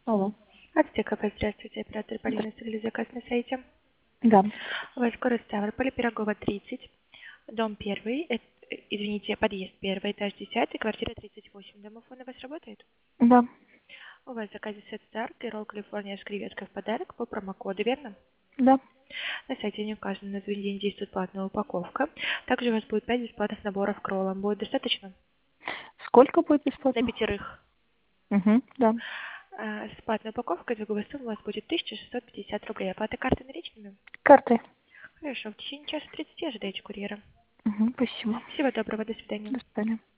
Алло. Аптека, здравствуйте, оператор Полина, Здравствуйте. оставили заказ на сайте. Да. У вас город Ставрополь, Пирогова, 30, дом 1, извините, подъезд 1, этаж 10, квартира 38. Домофон у вас работает? Да. У вас в заказе сет Star, Тирол, Калифорния с креветкой в подарок по промокоду, верно? Да. На сайте не указано, на день действует платная упаковка. Также у вас будет 5 бесплатных наборов к роллам. Будет достаточно? Сколько будет Для бесплатно? 5. Угу. Да. С платной упаковкой итоговая сумма у вас будет 1650 рублей. Оплата карты наличными? Карты. Хорошо, в течение часа 30 ожидайте курьера. Угу. Спасибо. Всего доброго, до свидания. До свидания.